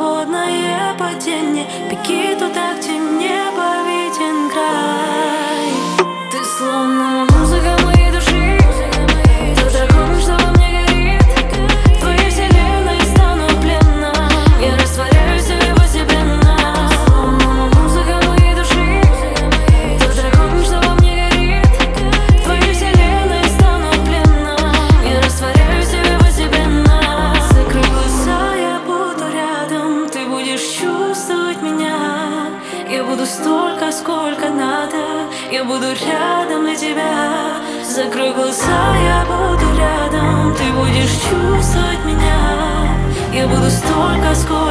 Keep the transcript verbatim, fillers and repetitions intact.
холодное падение. Беги туда, где небо виден край. Ты словно музыка моей души, тот огонь, что во мне горит. В твоей вселенной стану пленна, я растворяюсь в себе постепенно. Словно музыка моей души, тот огонь, что во мне горит. В твоей вселенной стану пленна, я растворяюсь в себе постепенно. Закрой глаза, я буду рядом, ты будешь чувствовать меня. Я буду столько, сколько надо, я буду рядом для тебя. Закрой глаза, я буду рядом, ты будешь чувствовать меня. Я буду столько, сколько